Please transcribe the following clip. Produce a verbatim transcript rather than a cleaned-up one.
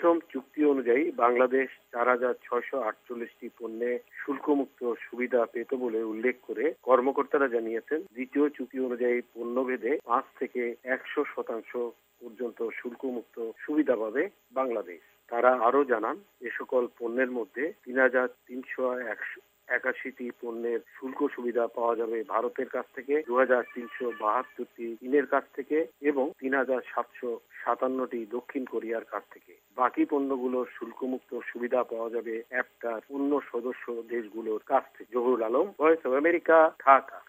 প্রথম চুক্তি অনুযায়ী বাংলাদেশ চার হাজার ছয়শো আটচল্লিশটি পণ্যে শুল্কমুক্ত সুবিধা পেত বলে উল্লেখ করে কর্মকর্তারা জানিয়েছেন, দ্বিতীয় চুক্তি অনুযায়ী পণ্যভেদে পাঁচ থেকে একশো শতাংশ পর্যন্ত শুল্কমুক্ত সুবিধা পাবে বাংলাদেশ। তারা আরও জানান, এ সকল পণ্যের মধ্যে তিন হাজার তিনশো একাশিটি পণ্যের শুল্ক সুবিধা পাওয়া যাবে ভারতের কাছ থেকে, দু হাজার তিনশো বাহাত্তরটি চীনের কাছ থেকে এবং তিন হাজার সাতশো সাতান্নটি দক্ষিণ কোরিয়ার কাছ থেকে। বাকি পণ্যগুলোর শুল্কমুক্ত সুবিধা পাওয়া যাবে অ্যাপটার অন্য সদস্য দেশগুলোর কাছ থেকে। Jahurul Alam, voice of America, Dhaka.